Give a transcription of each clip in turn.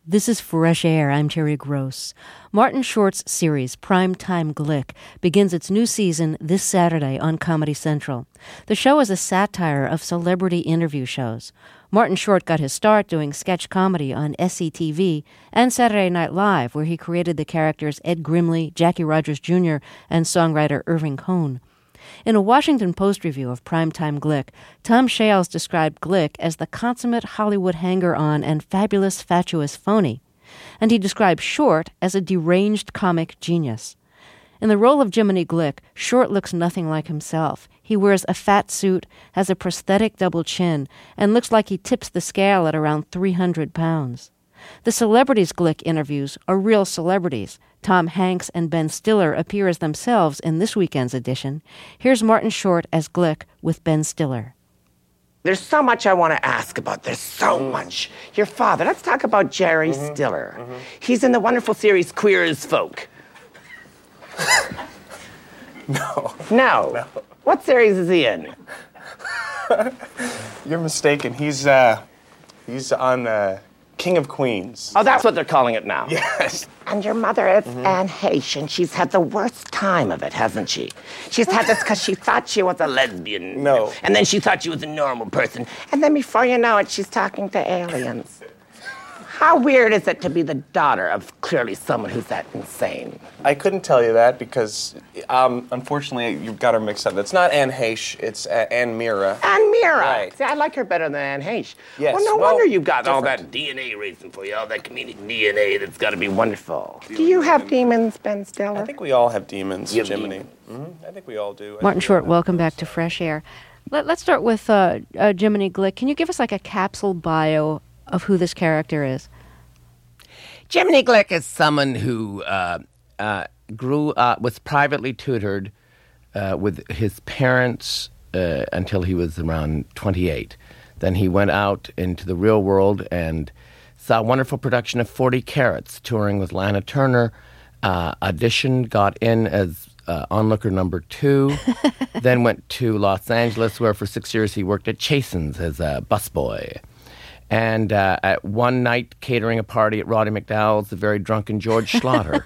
This is Fresh Air. I'm Terry Gross. Martin Short's series, Primetime Glick, begins its new season this Saturday on Comedy Central. The show is a satire of celebrity interview shows. Martin Short got his start doing sketch comedy on SCTV and Saturday Night Live, where he created the characters Ed Grimley, Jackie Rogers Jr., and songwriter Irving Cohn. In a Washington Post review of Primetime Glick, Tom Shales described Glick as the consummate Hollywood hanger-on and fabulous fatuous phony, and he described Short as a deranged comic genius. In the role of Jiminy Glick, Short looks nothing like himself. He wears a fat suit, has a prosthetic double chin, and looks like he tips the scale at around 300 pounds. The celebrities Glick interviews are real celebrities. Tom Hanks and Ben Stiller appear as themselves in this weekend's edition. Here's Martin Short as Glick with Ben Stiller. There's so much I want to ask about. There's so much. Your father, let's talk about Jerry Stiller. He's in the wonderful series Queer as Folk. No. What series is he in? You're mistaken. He's on King of Queens. Oh, that's what they're calling it now. Yes. And your mother is Anne Heche, and she's had the worst time of it, hasn't she? She's had this because she thought she was a lesbian. No. And then she thought she was a normal person. And then before you know it, she's talking to aliens. How weird is it to be the daughter of clearly someone who's that insane? I couldn't tell you that because, unfortunately, you've got her mixed up. It's not Anne Heche, it's Anne Mira. Anne Mira. Right. See, I like her better than Anne Heche. Yes. Well, no wonder you've got all different. that DNA racing for you, all that comedic DNA that's got to be wonderful. Do you have demons, Ben Stiller? I think we all have demons, You have Jiminy. demons. I think we all do. Martin Short, welcome back to Fresh Air. Let's start with Jiminy Glick. Can you give us like a capsule bio of who this character is? Jiminy Glick is someone who grew up, was privately tutored with his parents until he was around 28. Then he went out into the real world and saw a wonderful production of 40 Carats, touring with Lana Turner, auditioned, got in as onlooker number 2, then went to Los Angeles, where for 6 years he worked at Chasen's as a busboy. And at one night, catering a party at Roddy McDowell's, the very drunken George Schlatter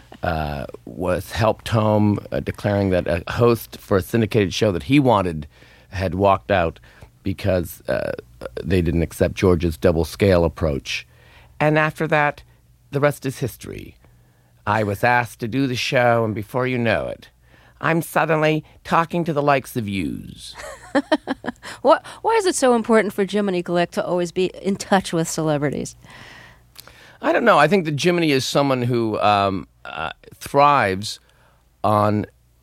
was helped home, declaring that a host for a syndicated show that he wanted had walked out because they didn't accept George's double-scale approach. And after that, the rest is history. I was asked to do the show, and before you know it, I'm suddenly talking to the likes of yous. Why is it so important for Jiminy Glick to always be in touch with celebrities? I don't know. I think that Jiminy is someone who thrives on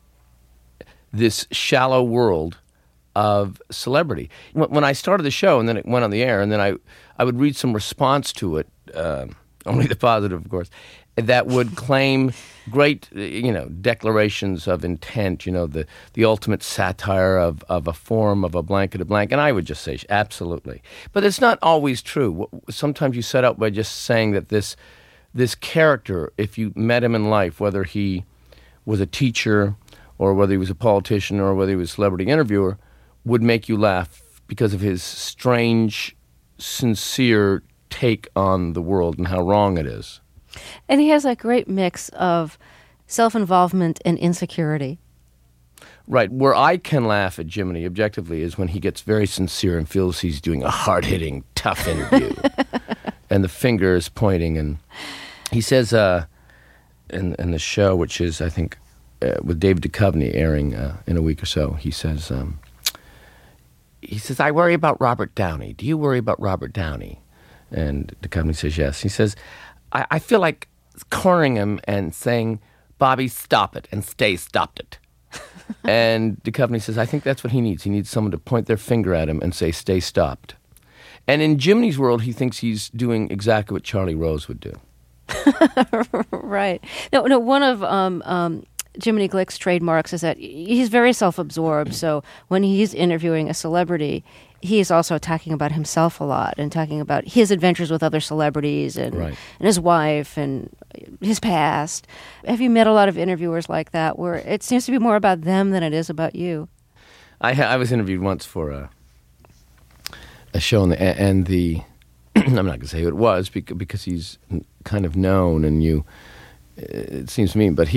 this shallow world of celebrity. When I started the show and then it went on the air, and then I would read some response to it, only the positive, of course, that would claim great, declarations of intent, the ultimate satire of a form, of a blanket of blank. And I would just say, absolutely. But it's not always true. Sometimes you set out by just saying that this character, if you met him in life, whether he was a teacher or whether he was a politician or whether he was a celebrity interviewer, would make you laugh because of his strange, sincere take on the world and how wrong it is. And he has a great mix of self-involvement and insecurity. Right. Where I can laugh at Jiminy objectively is when he gets very sincere and feels he's doing a hard-hitting, tough interview. And the finger is pointing. And he says in the show, which is, I think, with David Duchovny airing in a week or so, he says, I worry about Robert Downey. Do you worry about Robert Downey? And Duchovny says yes. He says, I feel like cornering him and saying, Bobby, stop it, and stay stopped it. And Duchovny says, I think that's what he needs. He needs someone to point their finger at him and say, stay stopped. And in Jiminy's world, he thinks he's doing exactly what Charlie Rose would do. Right. No, one of Jiminy Glick's trademarks is that he's very self-absorbed. So when he's interviewing a celebrity, he is also talking about himself a lot and talking about his adventures with other celebrities and his wife and his past. Have you met a lot of interviewers like that where it seems to be more about them than it is about you? I was interviewed once for a show, and the I'm not going to say who it was because he's kind of known, and it seems to me, but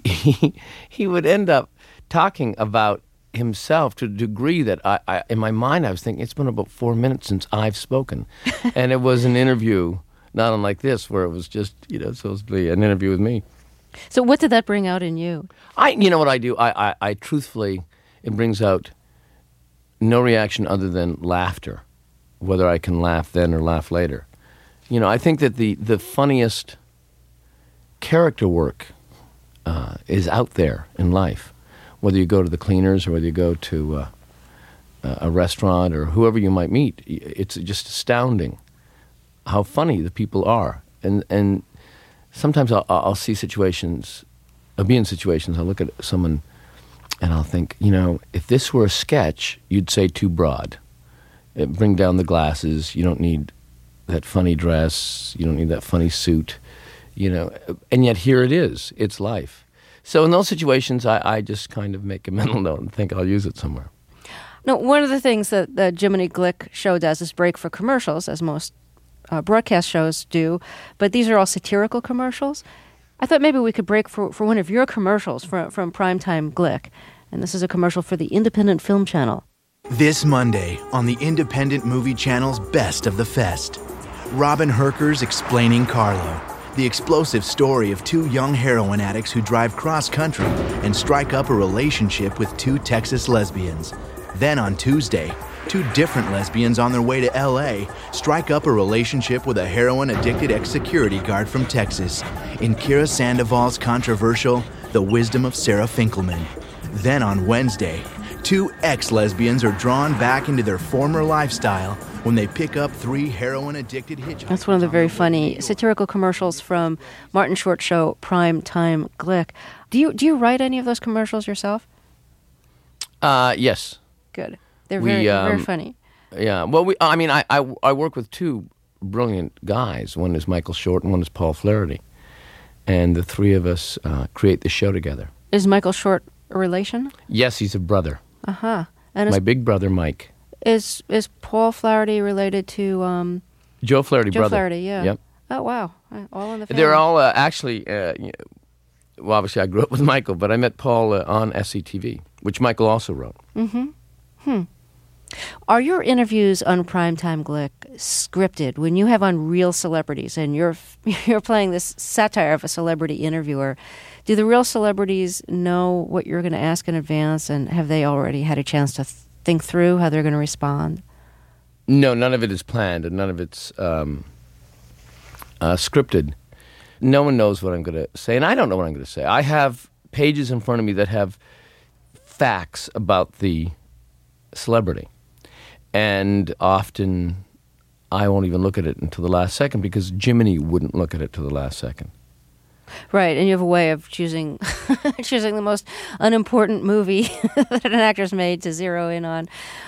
he would end up talking about himself to a degree that I in my mind I was thinking it's been about 4 minutes since I've spoken, and it was an interview not unlike this where it was just supposed to be an interview with me. So what did that bring out in you? You know what I do? I truthfully, it brings out no reaction other than laughter, whether I can laugh then or laugh later. I think that the funniest character work is out there in life. Whether you go to the cleaners or whether you go to a restaurant or whoever you might meet, it's just astounding how funny the people are. And sometimes I'll see situations, I'll be in situations, I'll look at someone and I'll think, if this were a sketch, you'd say too broad. Bring down the glasses, you don't need that funny dress, you don't need that funny suit, and yet here it is, it's life. So in those situations, I just kind of make a mental note and think I'll use it somewhere. Now, one of the things that the Jiminy Glick show does is break for commercials, as most broadcast shows do, but these are all satirical commercials. I thought maybe we could break for one of your commercials from Primetime Glick, and this is a commercial for the Independent Film Channel. This Monday on the Independent Movie Channel's Best of the Fest, Robin Herker's Explaining Carlo, the explosive story of two young heroin addicts who drive cross-country and strike up a relationship with two Texas lesbians. Then on Tuesday, two different lesbians on their way to L.A. strike up a relationship with a heroin-addicted ex-security guard from Texas in Kira Sandoval's controversial The Wisdom of Sarah Finkelman. Then on Wednesday, two ex-lesbians are drawn back into their former lifestyle when they pick up three heroin-addicted hitchhikers. That's one of the very funny satirical commercials from Martin Short's show, Primetime Glick. Do you write any of those commercials yourself? Yes. Good. They're very funny. Yeah. Well, I work with two brilliant guys. One is Michael Short and one is Paul Flaherty. And the three of us create the show together. Is Michael Short a relation? Yes, he's a brother. Uh-huh. And my big brother, Mike. Is Paul Flaherty related to Joe Flaherty, Joe brother? Flaherty, yeah. Yep. Oh, wow. All in the family. They're all actually, well, obviously I grew up with Michael, but I met Paul on SCTV, which Michael also wrote. Mm-hmm. Are your interviews on Primetime Glick scripted? When you have on real celebrities and you're playing this satire of a celebrity interviewer, do the real celebrities know what you're going to ask in advance, and have they already had a chance to think through how they're going to respond? No, none of it is planned, and none of it's scripted. No one knows what I'm going to say, and I don't know what I'm going to say. I have pages in front of me that have facts about the celebrity, and often I won't even look at it until the last second because Jiminy wouldn't look at it till the last second. Right, and you have a way of choosing the most unimportant movie that an actor's made to zero in on.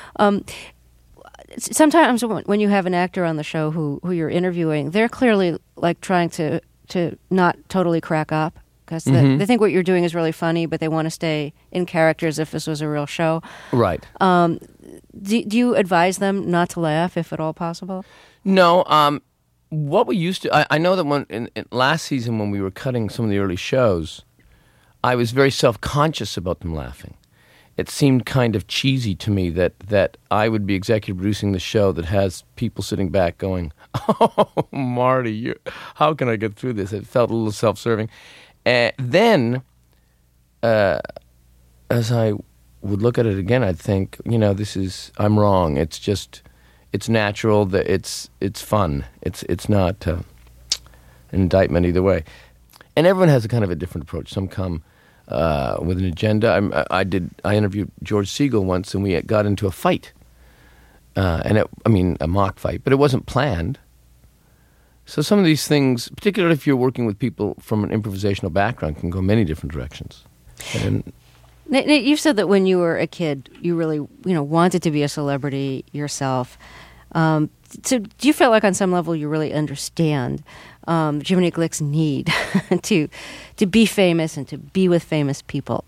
Sometimes when you have an actor on the show who you're interviewing, they're clearly like trying to not totally crack up because they think what you're doing is really funny, but they want to stay in character as if this was a real show. Right. Do you advise them not to laugh if at all possible? No. What we used to, I know that in last season when we were cutting some of the early shows, I was very self-conscious about them laughing. It seemed kind of cheesy to me that I would be executive producing the show that has people sitting back going, "Oh, Marty, how can I get through this?" It felt a little self-serving. Then, as I would look at it again, I'd think, I'm wrong. It's just... It's natural. That it's fun. It's not an indictment either way. And everyone has a kind of a different approach. Some come with an agenda. I interviewed George Segal once, and we got into a fight, a mock fight, but it wasn't planned. So some of these things, particularly if you're working with people from an improvisational background, can go many different directions. And Nate, you've said that when you were a kid, you really, wanted to be a celebrity yourself. So do you feel like on some level you really understand Jiminy Glick's need to be famous and to be with famous people?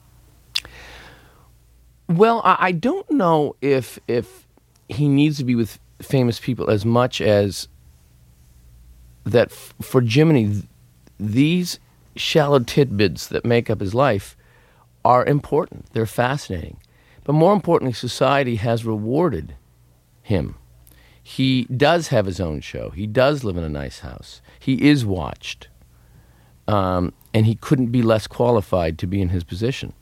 Well, I don't know if he needs to be with famous people as much as that for Jiminy, these shallow tidbits that make up his life are important. They're fascinating. But more importantly, society has rewarded him. He does have his own show. He does live in a nice house. He is watched. And he couldn't be less qualified to be in his position.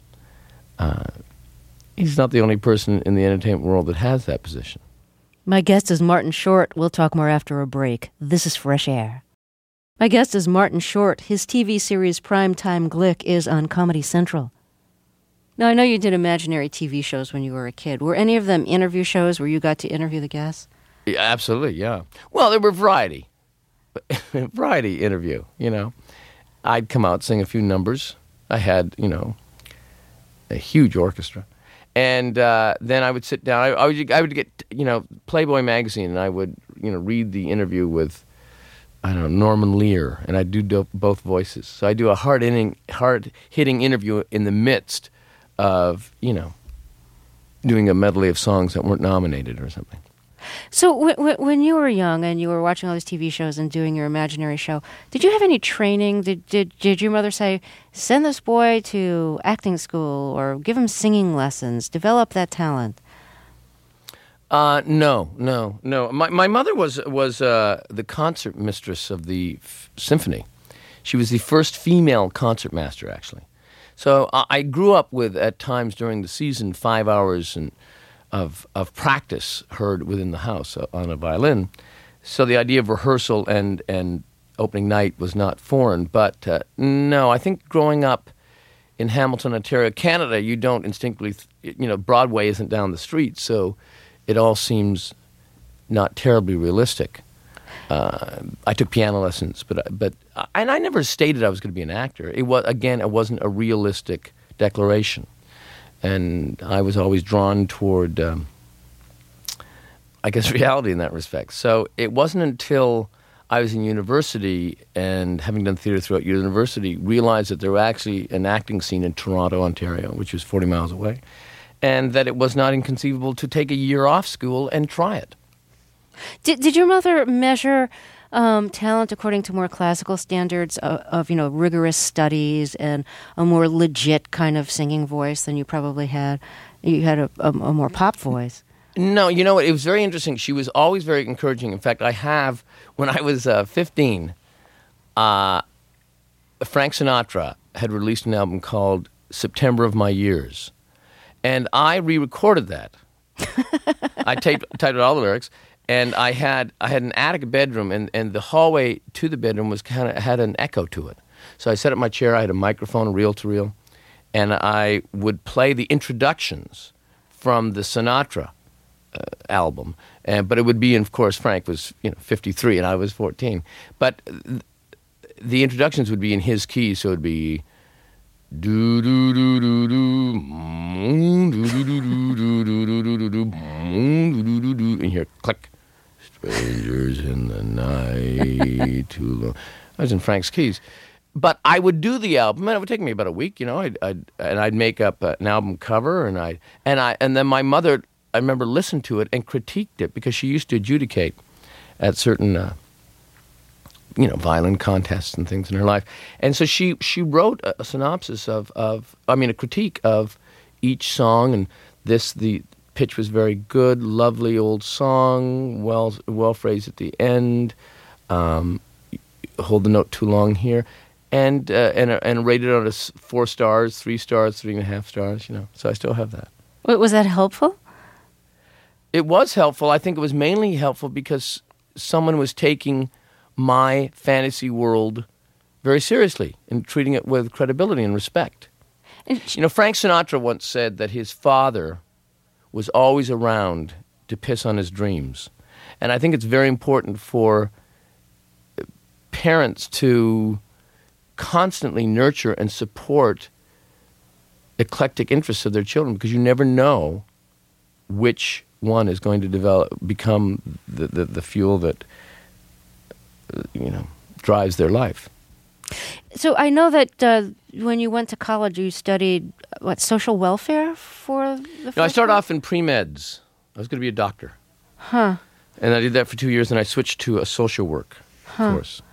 He's not the only person in the entertainment world that has that position. My guest is Martin Short. We'll talk more after a break. This is Fresh Air. My guest is Martin Short. His TV series Primetime Glick is on Comedy Central. Now, I know you did imaginary TV shows when you were a kid. Were any of them interview shows where you got to interview the guests? Yeah, absolutely, yeah. Well, they were variety. Variety interview, you know. I'd come out, sing a few numbers. I had, you know, a huge orchestra. And then I would sit down. I would get, you know, Playboy magazine, and I would, you know, read the interview with, I don't know, Norman Lear, and I'd do both voices. So I do a hard-hitting interview in the midst of, you know, doing a medley of songs that weren't nominated or something. So when you were young and you were watching all these TV shows and doing your imaginary show, did you have any training? Did your mother say, send this boy to acting school or give him singing lessons, develop that talent? No. My mother was the concert mistress of the symphony. She was the first female concert master, actually. So I grew up with, at times during the season, 5 hours of practice heard within the house on a violin. So the idea of rehearsal and opening night was not foreign. But no, I think growing up in Hamilton, Ontario, Canada, you don't instinctively, you know, Broadway isn't down the street, so it all seems not terribly realistic. I took piano lessons, but and I never stated I was going to be an actor. It wasn't a realistic declaration, and I was always drawn toward, I guess, reality in that respect. So it wasn't until I was in university and, having done theater throughout university, realized that there was actually an acting scene in Toronto, Ontario, which was 40 miles away, and that it was not inconceivable to take a year off school and try it. Did your mother measure talent according to more classical standards of, you know, rigorous studies and a more legit kind of singing voice than you probably had? You had a more pop voice. No, you know what? It was very interesting. She was always very encouraging. In fact, when I was 15, Frank Sinatra had released an album called September of My Years. And I re-recorded that. I typed all the lyrics. And I had an attic bedroom, and the hallway to the bedroom had an echo to it. So I set up my chair. I had a microphone, reel-to-reel, and I would play the introductions from the Sinatra album. But it would be, of course, Frank was 53 and I was 14. But the introductions would be in his key, so it would be do do do do do do do do do do do do do do, and here click. Strangers in the night, too long. I was in Frank's keys, but I would do the album, and it would take me about a week. You know, I'd make up an album cover, and then my mother, I remember, listened to it and critiqued it because she used to adjudicate at certain, violin contests and things in her life, and so she wrote a synopsis a critique of each song, and the pitch was very good, lovely old song, well phrased at the end. Hold the note too long here, and rated on 4 stars, 3 stars, 3.5 stars. So I still have that. Was that helpful? It was helpful. I think it was mainly helpful because someone was taking my fantasy world very seriously and treating it with credibility and respect. Frank Sinatra once said that his father was always around to piss on his dreams. And I think it's very important for parents to constantly nurture and support eclectic interests of their children, because you never know which one is going to become the fuel that drives their life. So I know that when you went to college, you studied, social welfare for the first No, I started off in pre-meds. I was going to be a doctor. Huh. And I did that for 2 years, and I switched to a social work course.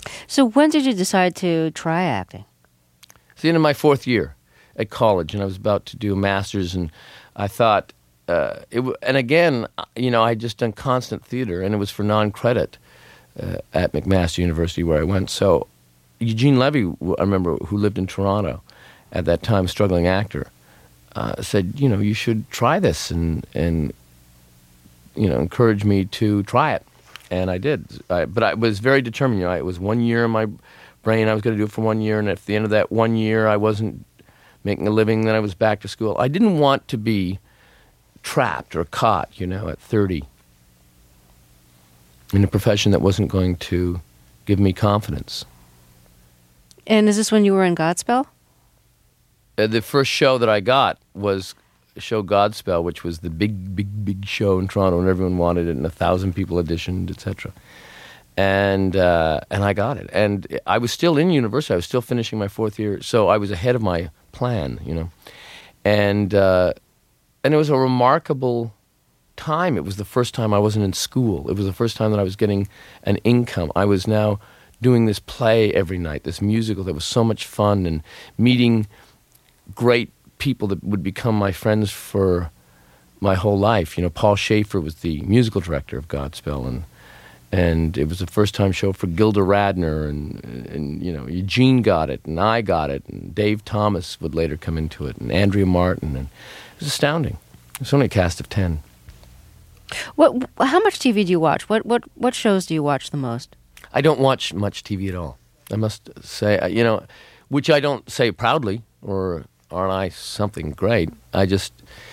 So when did you decide to try acting? It's the end of my 4th year at college, and I was about to do a master's, and I thought, and again, I had just done constant theater, and it was for non-credit at McMaster University where I went. So Eugene Levy, I remember, who lived in Toronto at that time, struggling actor, said, you should try this, and encouraged me to try it. And I did. But I was very determined. It was 1 year in my brain. I was going to do it for 1 year. And at the end of that 1 year, I wasn't making a living. Then I was back to school. I didn't want to be trapped or caught, at 30 in a profession that wasn't going to give me confidence. And is this when you were in Godspell? The first show that I got was show Godspell, which was the big show in Toronto, and everyone wanted it, and 1,000 people auditioned, etc. And I got it. And I was still in university. I was still finishing my 4th year, so I was ahead of my plan, And it was a remarkable time. It was the first time I wasn't in school. It was the first time that I was getting an income. I was now doing this play every night, this musical that was so much fun, and meeting great people that would become my friends for my whole life. Paul Schaefer was the musical director of Godspell, and it was the first time show for Gilda Radner, and Eugene got it, and I got it, and Dave Thomas would later come into it, and Andrea Martin, and it was astounding. It was only a cast of 10. How much TV do you watch? What shows do you watch the most? I don't watch much TV at all. I must say, which I don't say proudly, or aren't I something great? I just,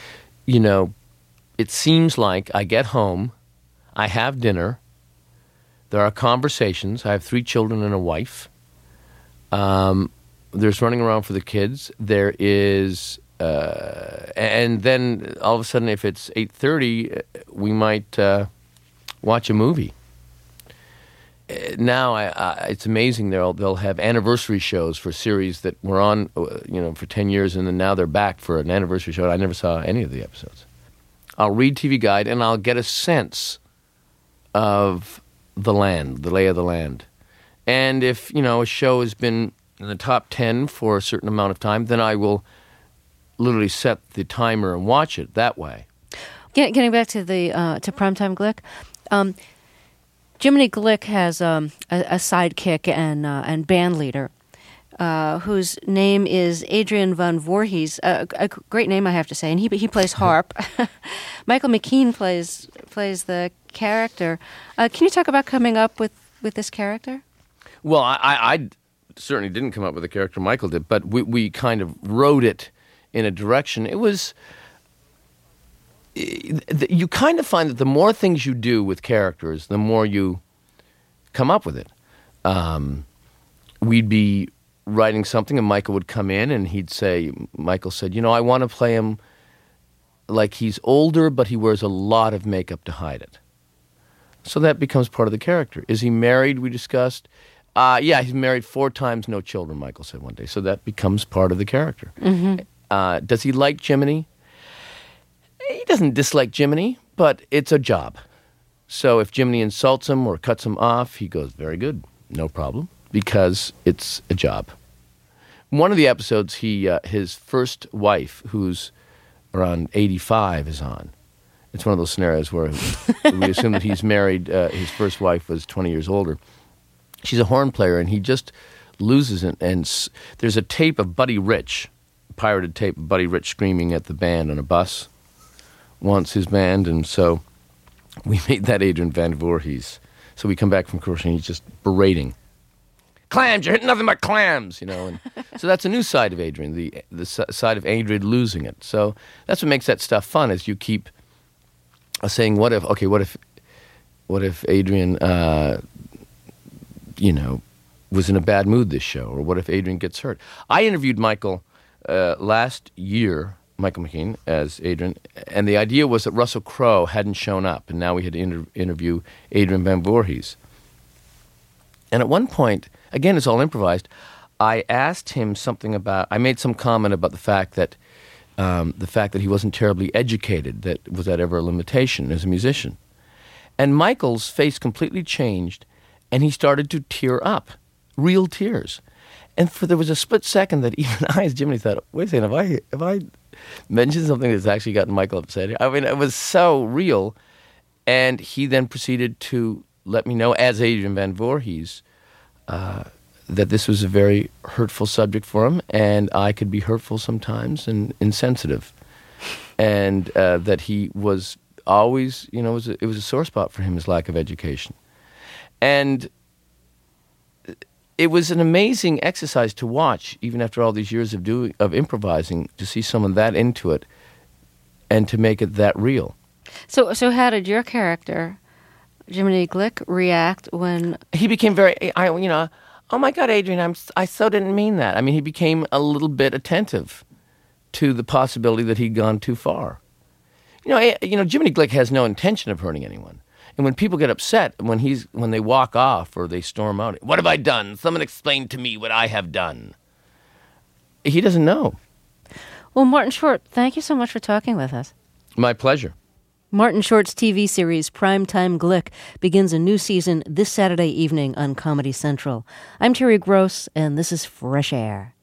it seems like I get home, I have dinner, there are conversations. I have 3 children and a wife. There's running around for the kids. There is, and then all of a sudden, if it's 8:30, we might watch a movie. Now it's amazing. They'll have anniversary shows for series that were on, for 10 years, and then now they're back for an anniversary show. I never saw any of the episodes. I'll read TV Guide, and I'll get a sense of the land, the lay of the land. And if, a show has been in the top 10 for a certain amount of time, then I will literally set the timer and watch it that way. Getting back to to Primetime Glick, Jiminy Glick has a sidekick and band leader whose name is Adrian Van Voorhees, a great name, I have to say, and he plays harp. Michael McKean plays the character. Can you talk about coming up with this character? Well, I certainly didn't come up with the character. Michael did, but we kind of wrote it in a direction. It was... You kind of find that the more things you do with characters, the more you come up with it. We'd be writing something, and Michael would come in, and Michael said, I want to play him like he's older, but he wears a lot of makeup to hide it. So that becomes part of the character. Is he married, we discussed? Yeah, he's married 4 times, no children, Michael said one day. So that becomes part of the character. Mm-hmm. Does he like Jiminy? He doesn't dislike Jiminy, but it's a job. So if Jiminy insults him or cuts him off, he goes, very good, no problem, because it's a job. One of the episodes, his first wife, who's around 85, is on. It's one of those scenarios where we assume that he's married. His first wife was 20 years older. She's a horn player, and he just loses it. And there's a tape of Buddy Rich, a pirated tape of Buddy Rich screaming at the band on a bus. Once his band, and so we made that Adrian Van Voorhees. So we come back from commercial, and he's just berating. Clams, you're hitting nothing but clams, And so that's a new side of Adrian, the side of Adrian losing it. So that's what makes that stuff fun, is you keep saying, what if Adrian, was in a bad mood this show, or what if Adrian gets hurt? I interviewed Michael last year, Michael McKean as Adrian, and the idea was that Russell Crowe hadn't shown up, and now we had to interview Adrian Van Voorhees. And at one point, again, it's all improvised, I asked him I made some comment about the fact that he wasn't terribly educated, was that ever a limitation as a musician? And Michael's face completely changed, and he started to tear up. real tears. And there was a split second that even I, as Jiminy, thought, wait a second, have I mentioned something that's actually gotten Michael upset? I mean, it was so real. And he then proceeded to let me know, as Adrian Van Voorhees, that this was a very hurtful subject for him, and I could be hurtful sometimes and insensitive. And that he was always, it was a sore spot for him, his lack of education. And it was an amazing exercise to watch, even after all these years of improvising, to see someone that into it and to make it that real. So how did your character, Jiminy Glick, react when he became very? Oh my God, Adrian, I so didn't mean that. I mean, he became a little bit attentive to the possibility that he'd gone too far. Jiminy Glick has no intention of hurting anyone. And when people get upset, when they walk off or they storm out, what have I done? Someone explain to me what I have done. He doesn't know. Well, Martin Short, thank you so much for talking with us. My pleasure. Martin Short's TV series Primetime Glick begins a new season this Saturday evening on Comedy Central. I'm Terry Gross, and this is Fresh Air.